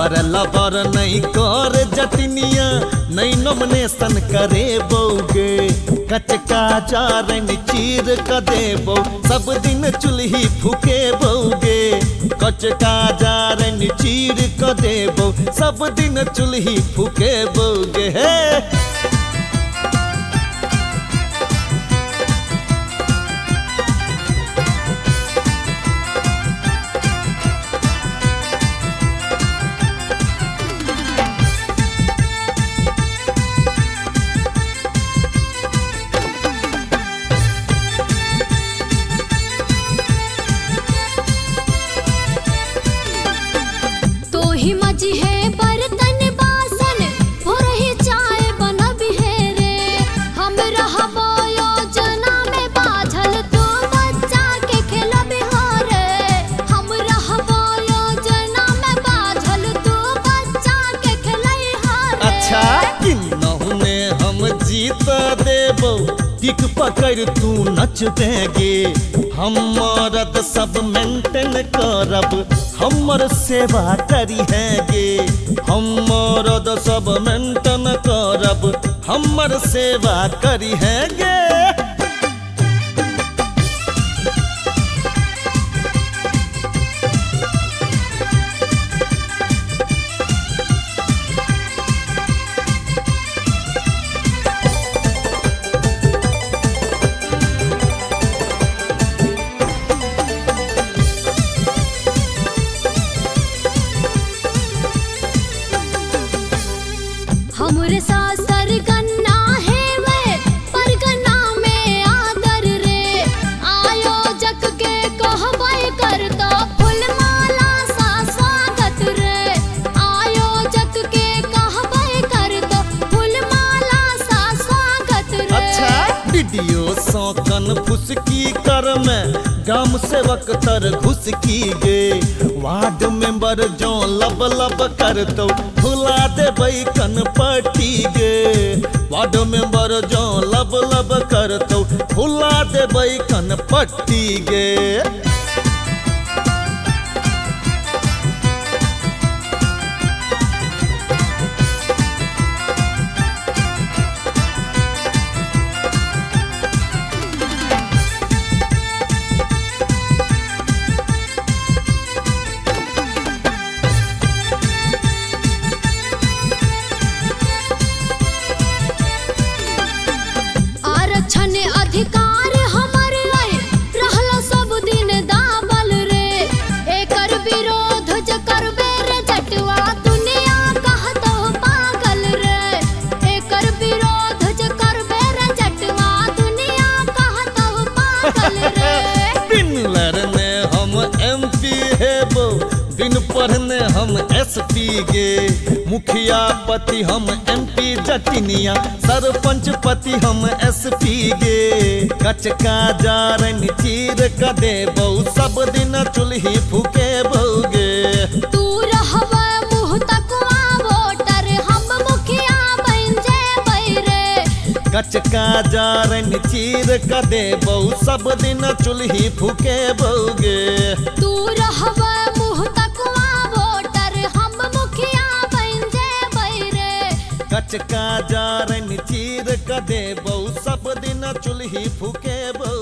पर लबर नहीं कर जतनिया नहीं नॉमिनेशन करे बोगे कचका जारन चीर क देबो सब दिन चूल्ही फूके बोगे कचका जारन चीर क देबो सब दिन चूल्ही फूके बोगे हे मजी है बर्तन बासन हो रही चाय बनबी है रे हम रहबो योजना में बाझल तो बच्चा के खेलबी हो रे हम रहबो योजना में बाझल तो बच्चा के खेलई हो रे अच्छा किन्नहु में हम जीत देबो टिक पकड़ तू नच देगे हम मरद सब मेंटेन करब हमर सेवा करी हैगे हम मरद सब मेंटेन करब हमर सेवा करी हैगे हमरे सासर गन्ना है वे पर गन्ना में आदर रे आयोजक के कहबै करतो फूलमाला सा स्वागत रे आयोजक के कहबै करतो फूलमाला सा स्वागत रे अच्छा वीडियो सौकन फुसकी कर में ग्राम सेवक तर घुसकी गे वार्ड मेंबर जो लब लब कर तो भुला देबै कनपटी गे वार्ड मेंबर जो लब लब कर तो भुला देबै कनपटी गे अधिकार हमर रहलो सब दिन दाबल रे एकर विरोध ज करबे रे जटवा दुनिया कहतो पागल रे एकर विरोध ज करबे रे जटवा दुनिया कहतो पागल रे बिन लड़ने हम एमपी हेबो बिन पढ़ने हम एसपी गे मुखिया पति हम एमपी जटिनिया सरपंच पति हम एसपी गे कचका जारन चीर क देबो सब दिन चूल्ही फूके बोगे तू रहबे मुँह तकवा वोटर हम मुखिया बन जेबै रे कचका जारन चीर क देबो सब दिन चूल्ही फूके बोगे तू रहबे मुँह तकवा वोटर हम मुखिया बन जेबै रे कचका जारन चीर क देबो सब दिन चूल्ही फूके बोगे।